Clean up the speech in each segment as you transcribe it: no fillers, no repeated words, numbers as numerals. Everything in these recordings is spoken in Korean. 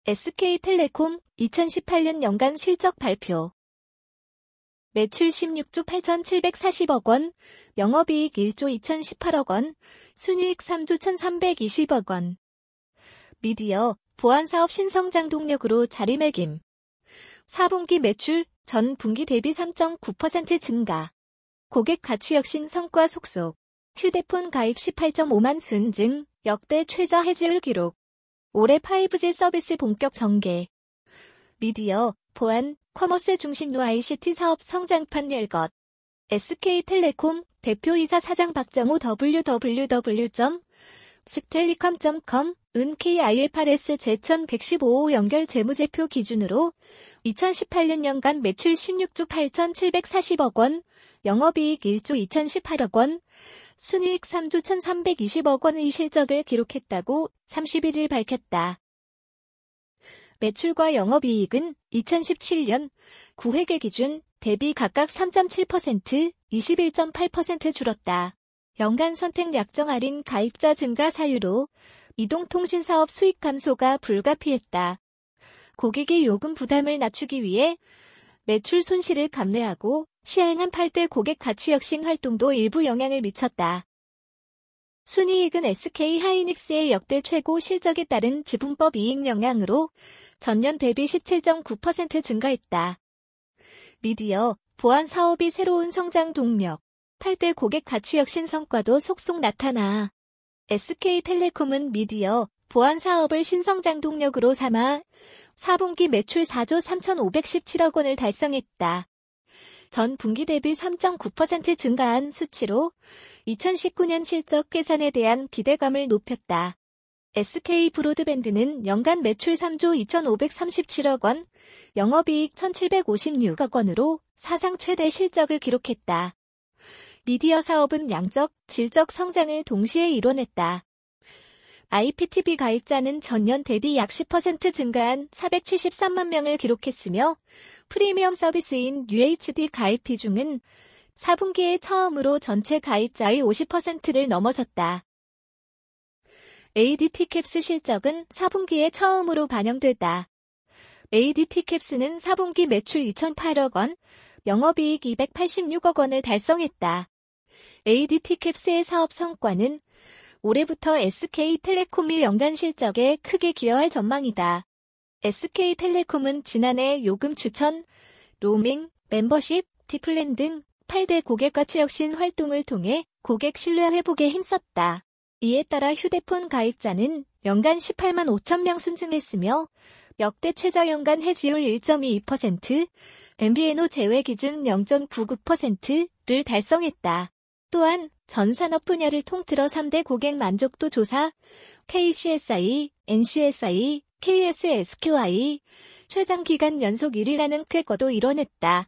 SK텔레콤 2018년 연간 실적 발표. 매출 16조 8,740억 원, 영업이익 1조 2,018억 원, 순이익 3조 1,320억 원. 미디어, 보안사업 신성장 동력으로 자리매김. 4분기 매출 전 분기 대비 3.9% 증가. 고객 가치 혁신 성과 속속. 휴대폰 가입 18.5만 순 증, 역대 최저 해지율 기록. 올해 5G 서비스 본격 전개. 미디어, 보안, 커머스 중심로 ICT 사업 성장판 열것. SK텔레콤 대표이사 사장 박정호 www.sktelecom.com 은 KIFRS 제1115호 연결 재무제표 기준으로 2018년 연간 매출 16조 8,740억 원, 영업이익 1조 2,018억 원, 순이익 3조 1,320억 원의 실적을 기록했다고 31일 밝혔다. 매출과 영업이익은 2017년 9회계 기준 대비 각각 3.7%, 21.8% 줄었다. 연간 선택 약정 할인 가입자 증가 사유로 이동통신사업 수익 감소가 불가피했다. 고객의 요금 부담을 낮추기 위해 매출 손실을 감내하고 시행한 8대 고객 가치 혁신 활동도 일부 영향을 미쳤다. 순이익은 SK하이닉스의 역대 최고 실적에 따른 지분법 이익 영향으로 전년 대비 17.9% 증가했다. 미디어, 보안 사업이 새로운 성장 동력, 8대 고객 가치 혁신 성과도 속속 나타나. SK텔레콤은 미디어, 보안 사업을 신성장 동력으로 삼아 4분기 매출 4조 3,517억 원을 달성했다. 전 분기 대비 3.9% 증가한 수치로 2019년 실적 개선에 대한 기대감을 높였다. SK브로드밴드는 연간 매출 3조 2,537억 원, 영업이익 1,756억 원으로 사상 최대 실적을 기록했다. 미디어 사업은 양적, 질적 성장을 동시에 이뤄냈다. IPTV 가입자는 전년 대비 약 10% 증가한 473만 명을 기록했으며 프리미엄 서비스인 UHD 가입 비중은 4분기에 처음으로 전체 가입자의 50%를 넘어섰다. ADT캡스 실적은 4분기에 처음으로 반영됐다. ADT캡스는 4분기 매출 2,008억 원, 영업이익 286억 원을 달성했다. ADT캡스의 사업 성과는 올해부터 SK텔레콤이 연간 실적에 크게 기여할 전망이다. SK텔레콤은 지난해 요금 추천, 로밍, 멤버십, T플랜 등 8대 고객 가치 혁신 활동을 통해 고객 신뢰 회복에 힘썼다. 이에 따라 휴대폰 가입자는 연간 18만 5천 명 순증했으며 역대 최저 연간 해지율 1.22%, MVNO 제외 기준 0.99%를 달성했다. 또한 전 산업 분야를 통틀어 3대 고객 만족도 조사, KCSI, NCSI, KSSQI, 최장기간 연속 1위라는 쾌거도 이뤄냈다.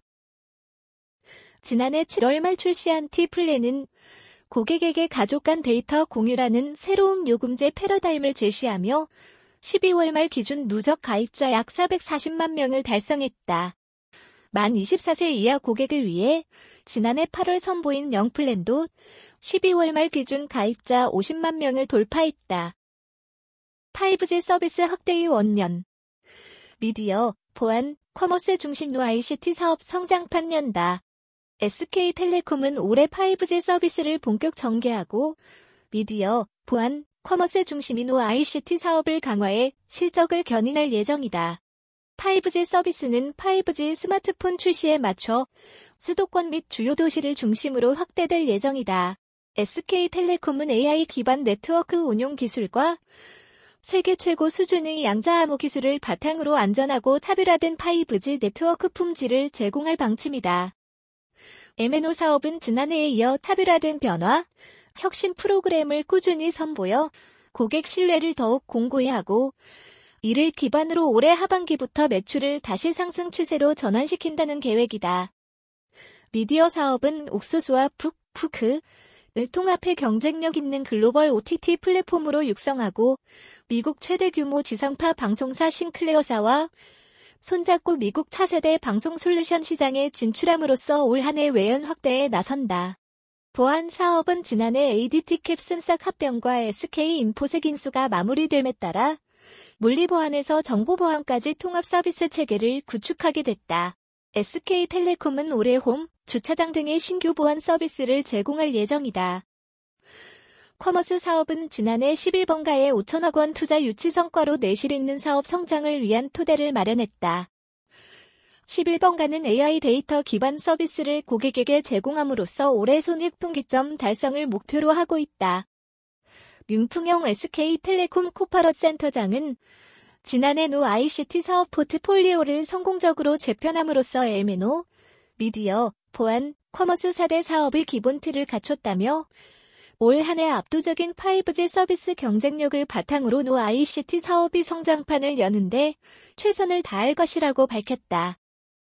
지난해 7월 말 출시한 T플랜은 고객에게 가족 간 데이터 공유라는 새로운 요금제 패러다임을 제시하며 12월 말 기준 누적 가입자 약 440만 명을 달성했다. 만 24세 이하 고객을 위해 지난해 8월 선보인 영플랜도 12월 말 기준 가입자 50만 명을 돌파했다. 5G 서비스 확대의 원년. 미디어, 보안, 커머스 중심로 ICT 사업 성장판 연다. SK텔레콤은 올해 5G 서비스를 본격 전개하고 미디어, 보안, 커머스 중심인 ICT 사업을 강화해 실적을 견인할 예정이다. 5G 서비스는 5G 스마트폰 출시에 맞춰 수도권 및 주요 도시를 중심으로 확대될 예정이다. SK텔레콤은 AI 기반 네트워크 운용 기술과 세계 최고 수준의 양자암호 기술을 바탕으로 안전하고 차별화된 5G 네트워크 품질을 제공할 방침이다. MNO 사업은 지난해에 이어 차별화된 변화, 혁신 프로그램을 꾸준히 선보여 고객 신뢰를 더욱 공고히 하고 이를 기반으로 올해 하반기부터 매출을 다시 상승 추세로 전환시킨다는 계획이다. 미디어 사업은 옥수수와 푸크를 통합해 경쟁력 있는 글로벌 OTT 플랫폼으로 육성하고 미국 최대 규모 지상파 방송사 싱클레어사와 손잡고 미국 차세대 방송 솔루션 시장에 진출함으로써 올 한 해 외연 확대에 나선다. 보안 사업은 지난해 ADT캡슨 싹 합병과 SK인포색 인수가 마무리됨에 따라 물리보안에서 정보보안까지 통합 서비스 체계를 구축하게 됐다. SK텔레콤은 올해 홈, 주차장 등의 신규 보안 서비스를 제공할 예정이다. 커머스 사업은 지난해 11번가의 5천억 원 투자 유치 성과로 내실 있는 사업 성장을 위한 토대를 마련했다. 11번가는 AI 데이터 기반 서비스를 고객에게 제공함으로써 올해 손익분기점 달성을 목표로 하고 있다. 윤풍영 SK텔레콤 코퍼런 센터장은 지난해 노 ICT 사업 포트폴리오를 성공적으로 재편함으로써 M&O, 미디어, 보안, 커머스 4대 사업의 기본 틀을 갖췄다며 올 한 해 압도적인 5G 서비스 경쟁력을 바탕으로 노 ICT 사업이 성장판을 여는데 최선을 다할 것이라고 밝혔다.